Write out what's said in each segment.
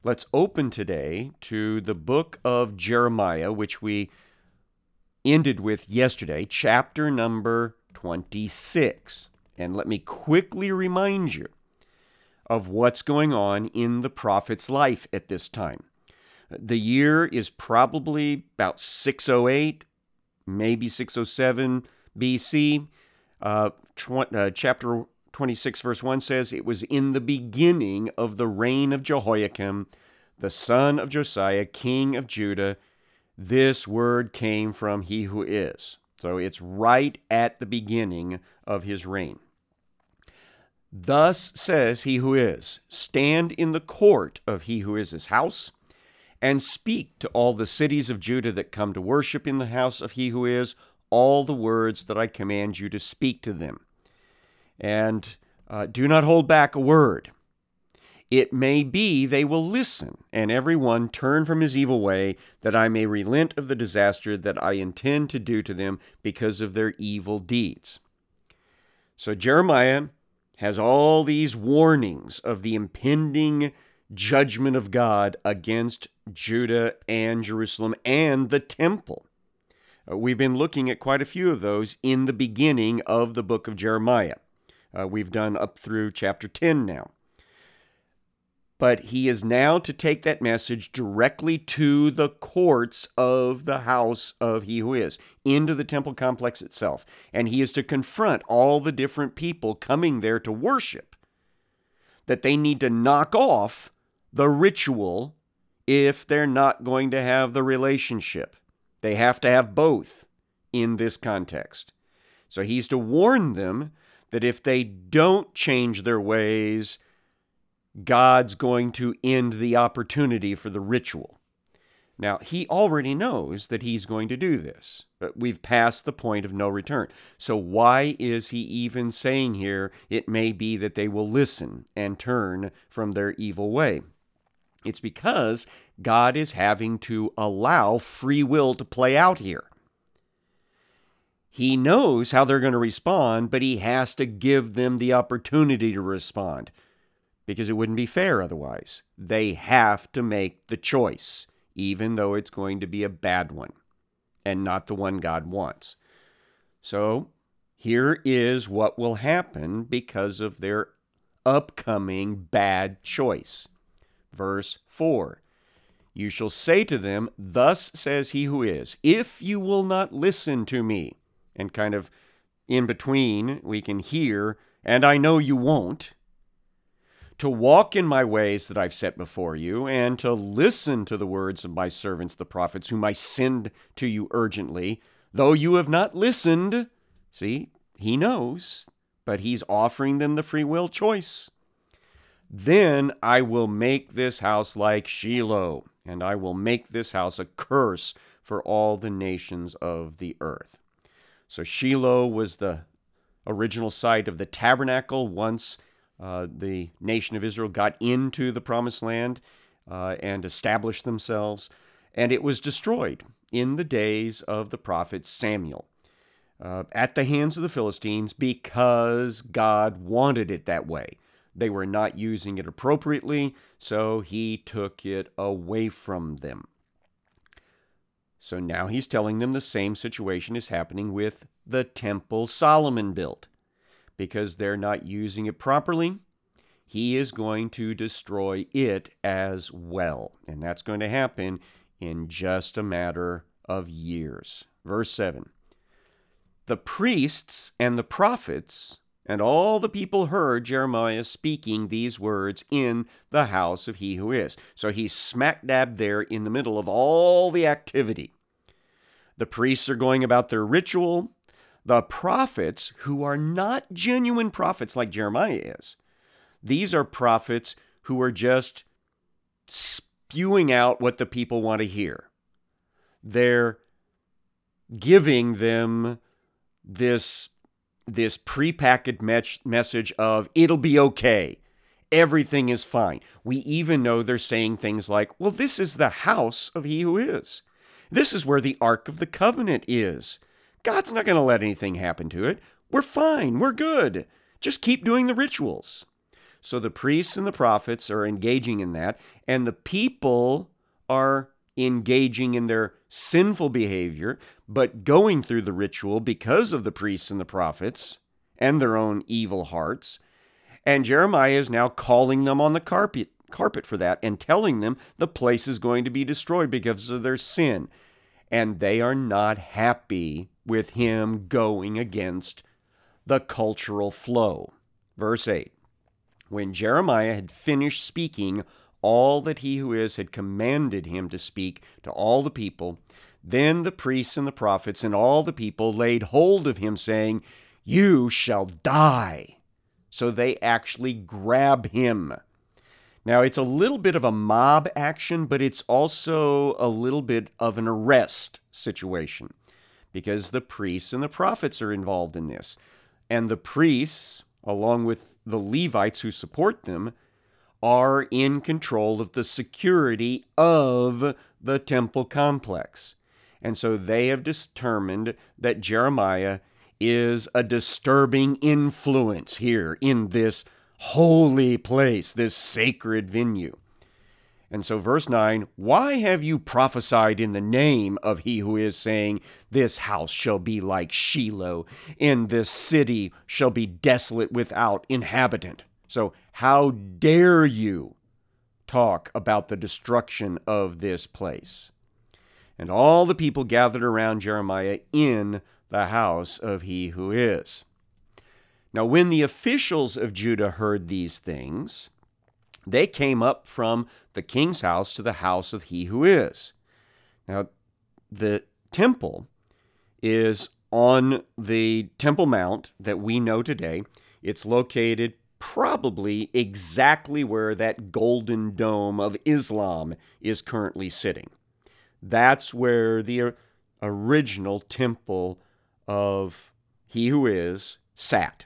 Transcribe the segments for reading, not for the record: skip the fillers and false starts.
Let's open today to the book of Jeremiah, which we ended with yesterday, chapter number 26. And let me quickly remind you of what's going on in the prophet's life at this time. The year is probably about 608, maybe 607 BC. Chapter 26, verse 1 says, "It was in the beginning of the reign of Jehoiakim, the son of Josiah, king of Judah. This word came from he who is." So it's right at the beginning of his reign. "Thus says he who is, stand in the court of he who is his house, and speak to all the cities of Judah that come to worship in the house of he who is, all the words that I command you to speak to them. And do not hold back a word. It may be they will listen, and every one turn from his evil way, that I may relent of the disaster that I intend to do to them because of their evil deeds." So Jeremiah has all these warnings of the impending judgment of God against Judah and Jerusalem and the temple. We've been looking at quite a few of those in the beginning of the book of Jeremiah. We've done up through chapter 10 now. But he is now to take that message directly to the courts of the house of he who is, into the temple complex itself. And he is to confront all the different people coming there to worship, that they need to knock off the ritual if they're not going to have the relationship. They have to have both in this context. So he's to warn them that if they don't change their ways, God's going to end the opportunity for the ritual. Now, he already knows that he's going to do this, but we've passed the point of no return. So why is he even saying here, it may be that they will listen and turn from their evil way? It's because God is having to allow free will to play out here. He knows how they're going to respond, but he has to give them the opportunity to respond, because it wouldn't be fair otherwise. They have to make the choice, even though it's going to be a bad one and not the one God wants. So here is what will happen because of their upcoming bad choice. Verse 4, "You shall say to them, thus says he who is, if you will not listen to me," and kind of in between we can hear, "and I know you won't, to walk in my ways that I've set before you, and to listen to the words of my servants the prophets, whom I send to you urgently, though you have not listened." See, he knows, but he's offering them the free will choice. "Then I will make this house like Shiloh, and I will make this house a curse for all the nations of the earth." So Shiloh was the original site of the tabernacle once the nation of Israel got into the promised land and established themselves, and it was destroyed in the days of the prophet Samuel at the hands of the Philistines because God wanted it that way. They were not using it appropriately, so he took it away from them. So now he's telling them the same situation is happening with the temple Solomon built. Because they're not using it properly, he is going to destroy it as well. And that's going to happen in just a matter of years. Verse 7, "The priests and the prophets and all the people heard Jeremiah speaking these words in the house of he who is." So he's smack dab there in the middle of all the activity. The priests are going about their ritual. The prophets, who are not genuine prophets like Jeremiah is, these are prophets who are just spewing out what the people want to hear. They're giving them this prepackaged message of, it'll be okay. Everything is fine. We even know they're saying things like, well, this is the house of he who is. This is where the Ark of the Covenant is. God's not going to let anything happen to it. We're fine. We're good. Just keep doing the rituals. So the priests and the prophets are engaging in that, and the people are engaging in their sinful behavior, but going through the ritual because of the priests and the prophets and their own evil hearts. And Jeremiah is now calling them on the carpet for that and telling them the place is going to be destroyed because of their sin. And they are not happy with him going against the cultural flow. Verse 8, when Jeremiah had finished speaking all that he who is had commanded him to speak to all the people, then the priests and the prophets and all the people laid hold of him, saying, "You shall die." So they actually grab him. Now, it's a little bit of a mob action, but it's also a little bit of an arrest situation because the priests and the prophets are involved in this. And the priests, along with the Levites who support them, are in control of the security of the temple complex. And so they have determined that Jeremiah is a disturbing influence here in this holy place, this sacred venue. And so verse 9, why have you prophesied in the name of he who is, saying, this house shall be like Shiloh, and this city shall be desolate without inhabitant? So how dare you talk about the destruction of this place? And all the people gathered around Jeremiah in the house of he who is. Now, when the officials of Judah heard these things, they came up from the king's house to the house of he who is. Now, the temple is on the Temple Mount that we know today. It's located probably exactly where that golden dome of Islam is currently sitting. That's where the original temple of he who is sat.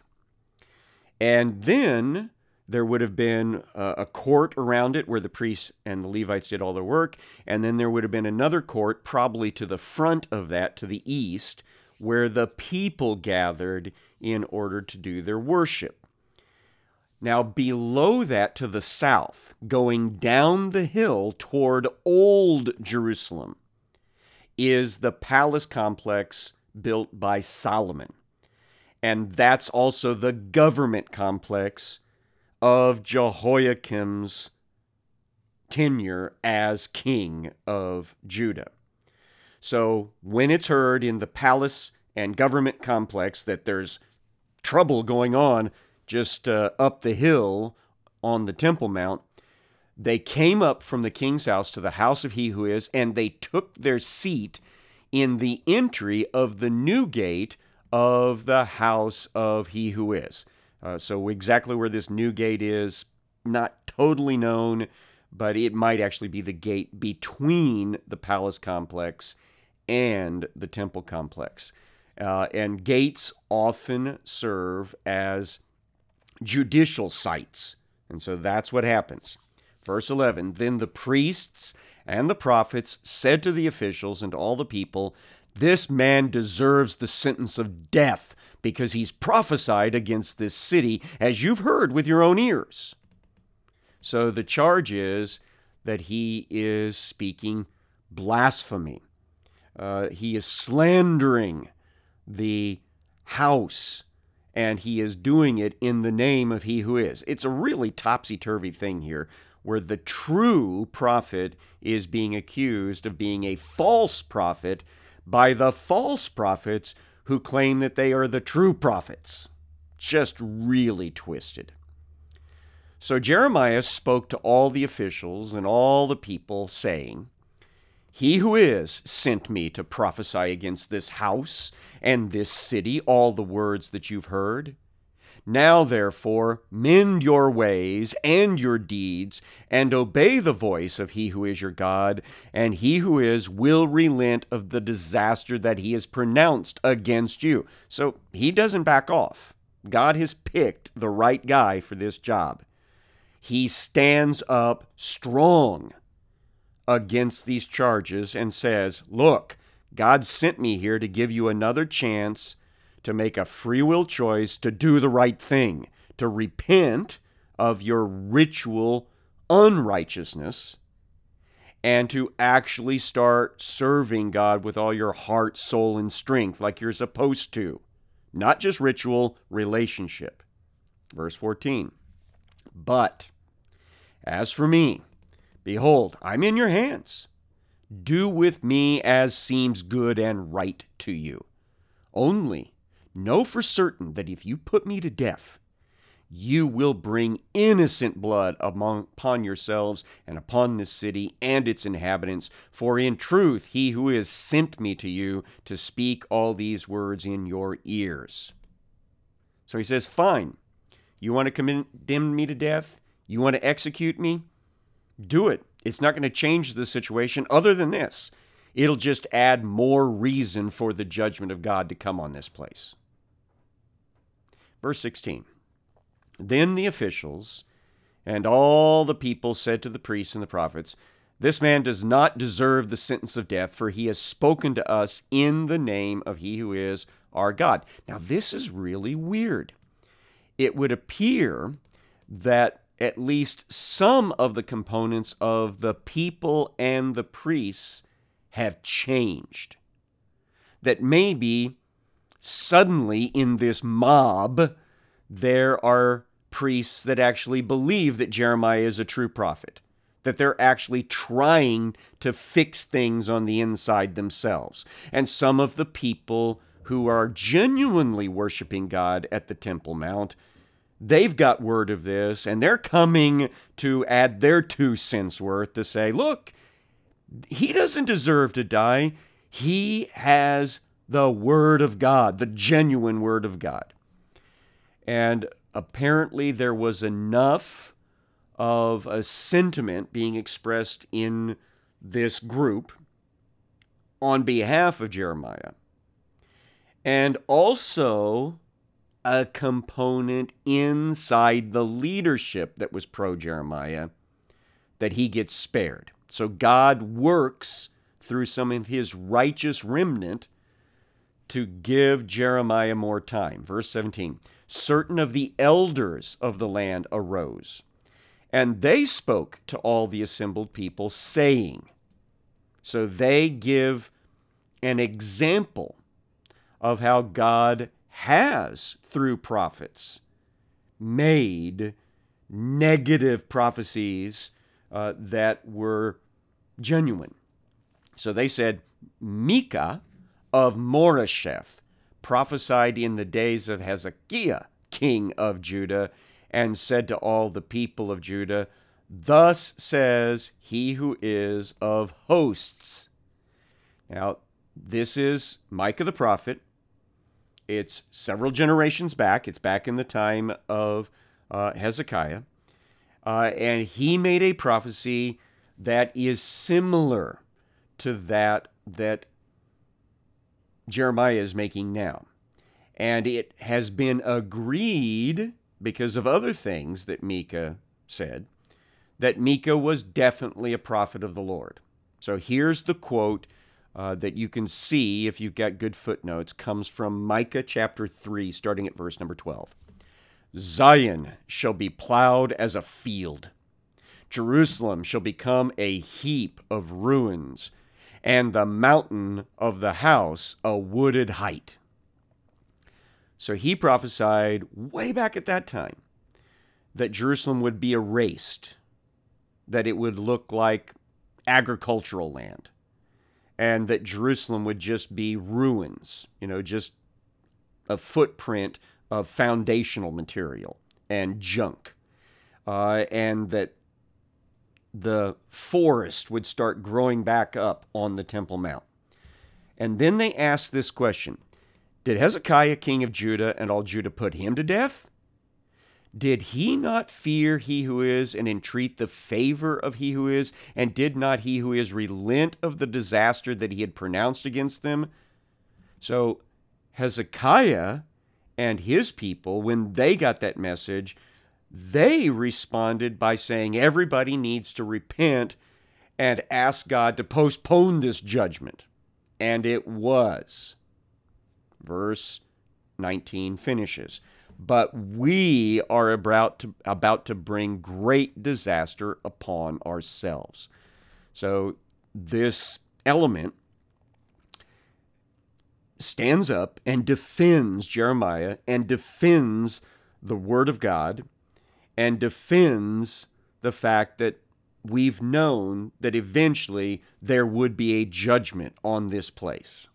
And then there would have been a court around it where the priests and the Levites did all their work. And then there would have been another court, probably to the front of that, to the east, where the people gathered in order to do their worship. Now, below that to the south, going down the hill toward Old Jerusalem, is the palace complex built by Solomon. And that's also the government complex of Jehoiakim's tenure as king of Judah. So when it's heard in the palace and government complex that there's trouble going on just up the hill on the Temple Mount, they came up from the king's house to the house of he who is, and they took their seat in the entry of the new gate of the house of he who is. So exactly where this new gate is, not totally known, but it might actually be the gate between the palace complex and the temple complex. And gates often serve as judicial sites. And so that's what happens. Verse 11, then the priests and the prophets said to the officials and to all the people, this man deserves the sentence of death because he's prophesied against this city, as you've heard with your own ears. So the charge is that he is speaking blasphemy. He is slandering the house, and he is doing it in the name of he who is. It's a really topsy-turvy thing here, where the true prophet is being accused of being a false prophet by the false prophets who claim that they are the true prophets. Just really twisted. So Jeremiah spoke to all the officials and all the people, saying, he who is sent me to prophesy against this house and this city all the words that you've heard. Now, therefore, mend your ways and your deeds, and obey the voice of he who is your God, and he who is will relent of the disaster that he has pronounced against you. So he doesn't back off. God has picked the right guy for this job. He stands up strong against these charges and says, look, God sent me here to give you another chance to make a free will choice to do the right thing, to repent of your ritual unrighteousness and to actually start serving God with all your heart, soul, and strength like you're supposed to. Not just ritual, relationship. Verse 14. But as for me, behold, I'm in your hands. Do with me as seems good and right to you. Only know for certain that if you put me to death, you will bring innocent blood upon yourselves and upon this city and its inhabitants. For in truth, he who has sent me to you to speak all these words in your ears. So he says, fine, you want to condemn me to death? You want to execute me? Do it. It's not going to change the situation other than this. It'll just add more reason for the judgment of God to come on this place. Verse 16. Then the officials and all the people said to the priests and the prophets, this man does not deserve the sentence of death, for he has spoken to us in the name of he who is our God. Now, this is really weird. It would appear that at least some of the components of the people and the priests have changed. That maybe suddenly in this mob, there are priests that actually believe that Jeremiah is a true prophet, that they're actually trying to fix things on the inside themselves. And some of the people who are genuinely worshiping God at the Temple Mount, they've got word of this, and they're coming to add their 2 cents worth to say, look, he doesn't deserve to die. He has the Word of God, the genuine Word of God. And apparently there was enough of a sentiment being expressed in this group on behalf of Jeremiah, and also a component inside the leadership that was pro-Jeremiah, that he gets spared. So God works through some of his righteous remnant to give Jeremiah more time. Verse 17, certain of the elders of the land arose, and they spoke to all the assembled people, saying, so they give an example of how God has, through prophets, made negative prophecies that were genuine. So they said, Micah of Moresheth prophesied in the days of Hezekiah, king of Judah, and said to all the people of Judah, thus says he who is of hosts. Now, this is Micah the prophet. It's several generations back. It's back in the time of Hezekiah. And he made a prophecy that is similar to that Jeremiah is making now. And it has been agreed, because of other things that Micah said, that Micah was definitely a prophet of the Lord. So here's the quote that you can see, if you've got good footnotes, comes from Micah chapter 3, starting at verse number 12. Zion shall be plowed as a field. Jerusalem shall become a heap of ruins, and the mountain of the house a wooded height. So he prophesied way back at that time that Jerusalem would be erased, that it would look like agricultural land, and that Jerusalem would just be ruins, just a footprint of foundational material and junk, and that the forest would start growing back up on the Temple Mount. And then they asked this question, did Hezekiah, king of Judah, and all Judah put him to death? Did he not fear he who is and entreat the favor of he who is? And did not he who is relent of the disaster that he had pronounced against them? So Hezekiah and his people, when they got that message, they responded by saying everybody needs to repent and ask God to postpone this judgment. And it was. Verse 19 finishes. but we are about to bring great disaster upon ourselves. So this element stands up and defends Jeremiah and defends the Word of God and defends the fact that we've known that eventually there would be a judgment on this place.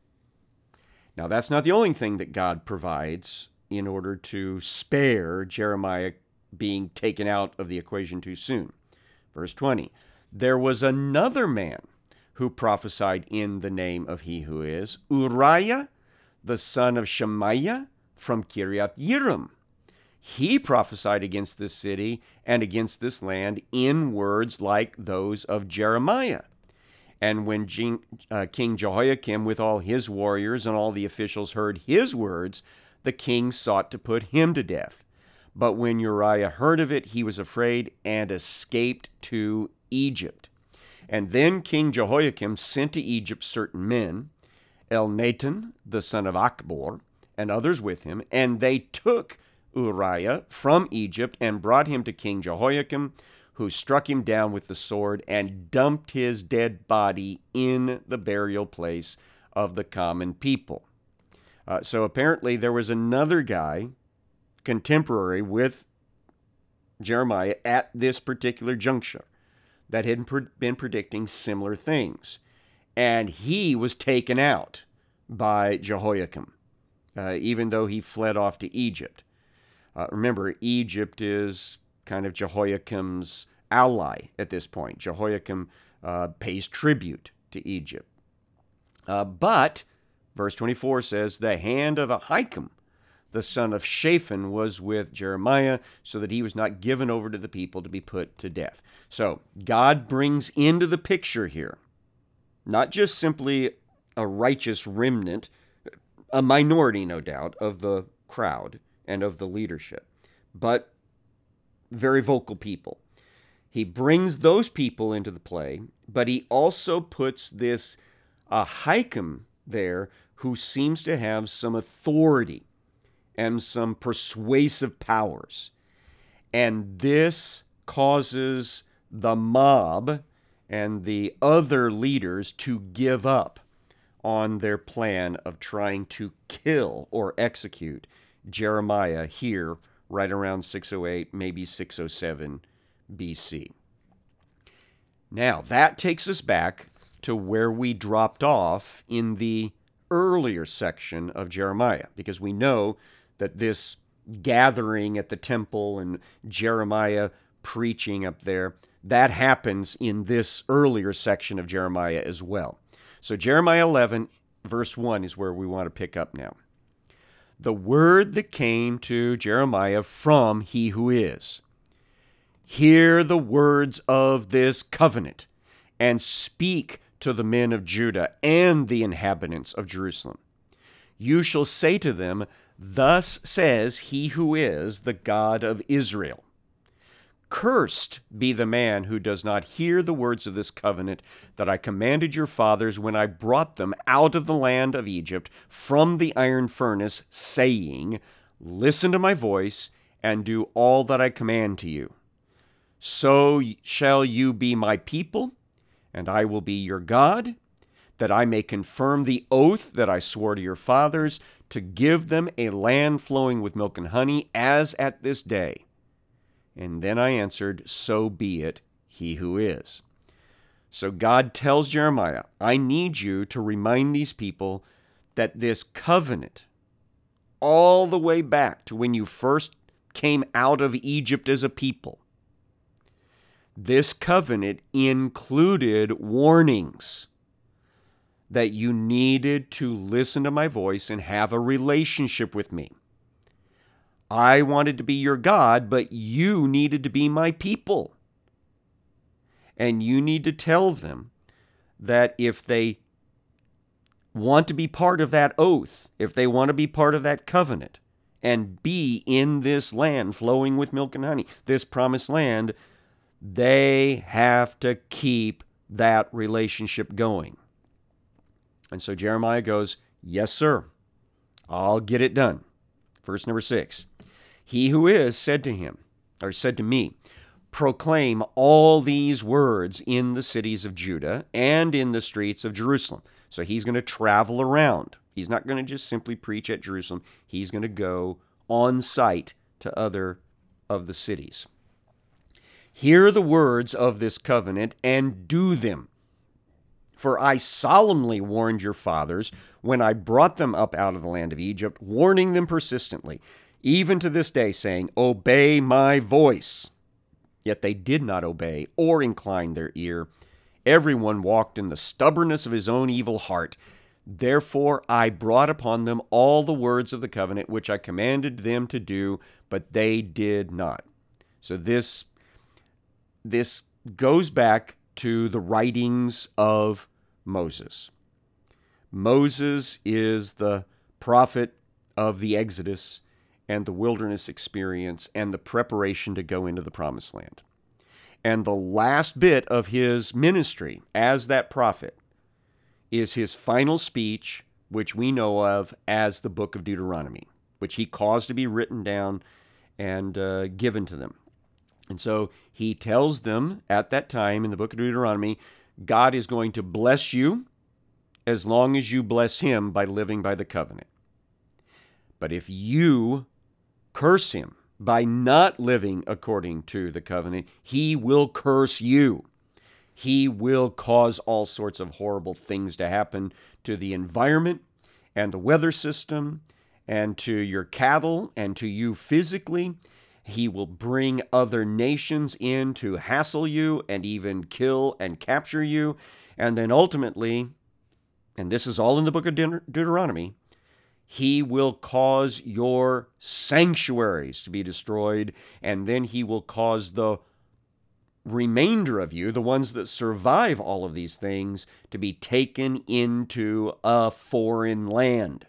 Now, that's not the only thing that God provides in order to spare Jeremiah being taken out of the equation too soon. Verse 20, there was another man who prophesied in the name of He who is, Uriah, the son of Shemaiah from Kiriath Yearim. He prophesied against this city and against this land in words like those of Jeremiah. And when King Jehoiakim with all his warriors and all the officials heard his words, the king sought to put him to death. But when Uriah heard of it, he was afraid and escaped to Egypt. And then King Jehoiakim sent to Egypt certain men, Elnathan, the son of Achbor, and others with him, and they took Uriah from Egypt and brought him to King Jehoiakim, who struck him down with the sword and dumped his dead body in the burial place of the common people. So apparently there was another guy, contemporary with Jeremiah at this particular juncture, that had been predicting similar things. And he was taken out by Jehoiakim, even though he fled off to Egypt. Remember, Egypt is kind of Jehoiakim's ally at this point. Jehoiakim pays tribute to Egypt. But, verse 24 says, the hand of Ahikam, the son of Shaphan, was with Jeremiah, so that he was not given over to the people to be put to death. So, God brings into the picture here, not just simply a righteous remnant, a minority, no doubt, of the crowd and of the leadership, but very vocal people. He brings those people into the play, but he also puts this Ahikam there who seems to have some authority and some persuasive powers. And this causes the mob and the other leaders to give up on their plan of trying to kill or execute Jeremiah here right around 608, maybe 607 BC. Now, that takes us back to where we dropped off in the earlier section of Jeremiah, because we know that this gathering at the temple and Jeremiah preaching up there, that happens in this earlier section of Jeremiah as well. So Jeremiah 11, verse 1 is where we want to pick up now. The word that came to Jeremiah from He who is. Hear the words of this covenant, and speak to the men of Judah and the inhabitants of Jerusalem. You shall say to them, thus says He who is, the God of Israel. Cursed be the man who does not hear the words of this covenant that I commanded your fathers when I brought them out of the land of Egypt from the iron furnace, saying, listen to my voice and do all that I command to you. So shall you be my people, and I will be your God, that I may confirm the oath that I swore to your fathers, to give them a land flowing with milk and honey, as at this day. And then I answered, so be it, He who is. So God tells Jeremiah, I need you to remind these people that this covenant, all the way back to when you first came out of Egypt as a people, this covenant included warnings that you needed to listen to my voice and have a relationship with me. I wanted to be your God, but you needed to be my people. And you need to tell them that if they want to be part of that oath, if they want to be part of that covenant, and be in this land flowing with milk and honey, this promised land, they have to keep that relationship going. And so Jeremiah goes, yes, sir, I'll get it done. Verse number 6. He who is said to him, or said to me, proclaim all these words in the cities of Judah and in the streets of Jerusalem. So he's going to travel around. He's not going to just simply preach at Jerusalem. He's going to go on site to other of the cities. Hear the words of this covenant and do them. For I solemnly warned your fathers when I brought them up out of the land of Egypt, warning them persistently, even to this day, saying, obey my voice. Yet they did not obey or incline their ear. Everyone walked in the stubbornness of his own evil heart. Therefore I brought upon them all the words of the covenant which I commanded them to do, but they did not. So this goes back to the writings of Moses. Moses is the prophet of the Exodus and the wilderness experience and the preparation to go into the promised land. And the last bit of his ministry as that prophet is his final speech, which we know of as the book of Deuteronomy, which he caused to be written down and given to them. And so he tells them at that time in the book of Deuteronomy, God is going to bless you as long as you bless him by living by the covenant. But if you curse him by not living according to the covenant, he will curse you. He will cause all sorts of horrible things to happen to the environment and the weather system and to your cattle and to you physically. He will bring other nations in to hassle you and even kill and capture you. And then ultimately, and this is all in the book of Deuteronomy, he will cause your sanctuaries to be destroyed, and then he will cause the remainder of you, the ones that survive all of these things, to be taken into a foreign land.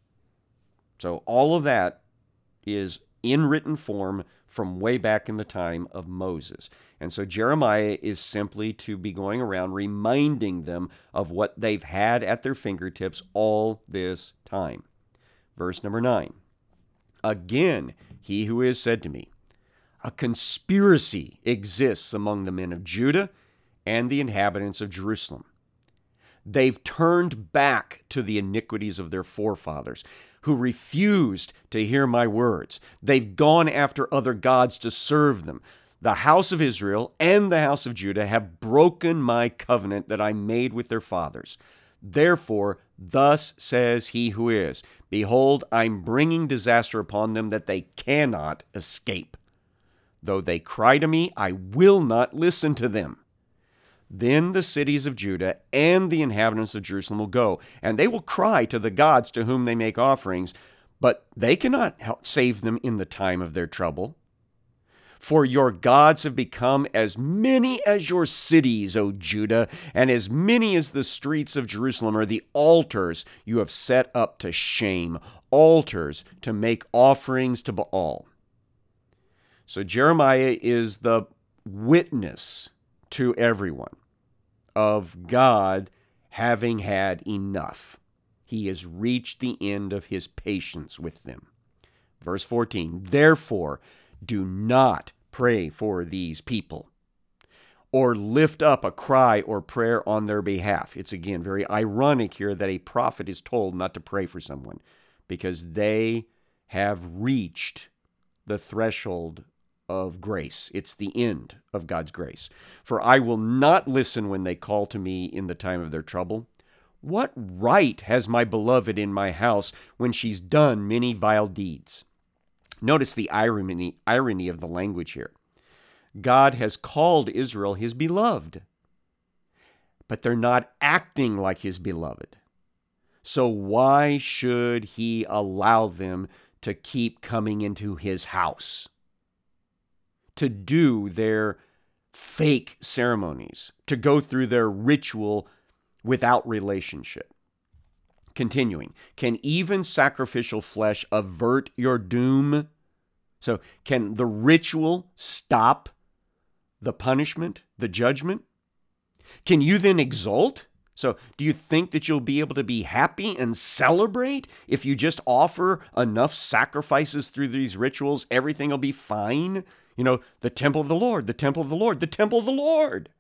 So all of that is in written form from way back in the time of Moses. And so Jeremiah is simply to be going around reminding them of what they've had at their fingertips all this time. Verse number 9. Again, he who is said to me, a conspiracy exists among the men of Judah and the inhabitants of Jerusalem. They've turned back to the iniquities of their forefathers, who refused to hear my words. They've gone after other gods to serve them. The house of Israel and the house of Judah have broken my covenant that I made with their fathers. Therefore, thus says he who is, behold, I'm bringing disaster upon them that they cannot escape. Though they cry to me, I will not listen to them. Then the cities of Judah and the inhabitants of Jerusalem will go, and they will cry to the gods to whom they make offerings, but they cannot save them in the time of their trouble. For your gods have become as many as your cities, O Judah, and as many as the streets of Jerusalem are the altars you have set up to shame, altars to make offerings to Baal. So Jeremiah is the witness to everyone of God having had enough. He has reached the end of his patience with them. Verse 14, therefore, do not pray for these people or lift up a cry or prayer on their behalf. It's again very ironic here that a prophet is told not to pray for someone because they have reached the threshold of grace. It's the end of God's grace. For I will not listen when they call to me in the time of their trouble. What right has my beloved in my house when she's done many vile deeds? Notice the irony of the language here. God has called Israel his beloved, but they're not acting like his beloved. So why should he allow them to keep coming into his house, to do their fake ceremonies, to go through their ritual without relationship? Continuing, can even sacrificial flesh avert your doom? So can the ritual stop the punishment, the judgment? Can you then exult, So, do you think that you'll be able to be happy and celebrate if you just offer enough sacrifices through these rituals? Everything will be fine. The temple of the Lord, the temple of the Lord, the temple of the Lord.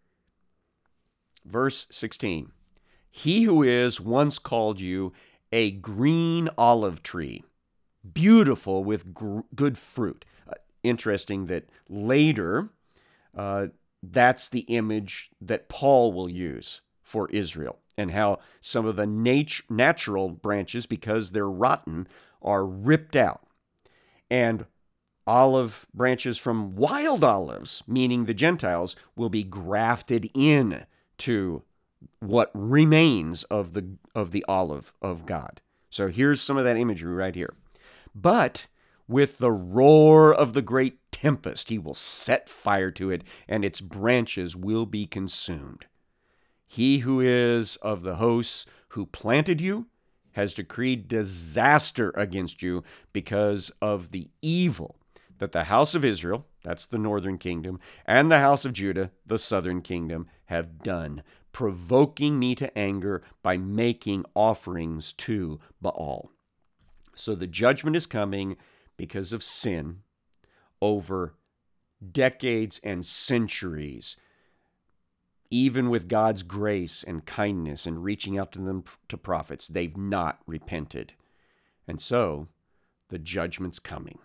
Verse 16. He who is once called you a green olive tree, beautiful with good fruit. Interesting that later, that's the image that Paul will use for Israel, and how some of the natural branches, because they're rotten, are ripped out. And olive branches from wild olives, meaning the Gentiles, will be grafted in to what remains of the olive of God. So here's some of that imagery right here. But with the roar of the great tempest, he will set fire to it, and its branches will be consumed. He who is of the hosts who planted you has decreed disaster against you because of the evil that the house of Israel, that's the northern kingdom, and the house of Judah, the southern kingdom, have done, provoking me to anger by making offerings to Baal. So the judgment is coming because of sin over decades and centuries. Even with God's grace and kindness and reaching out to them to prophets, they've not repented. And so the judgment's coming.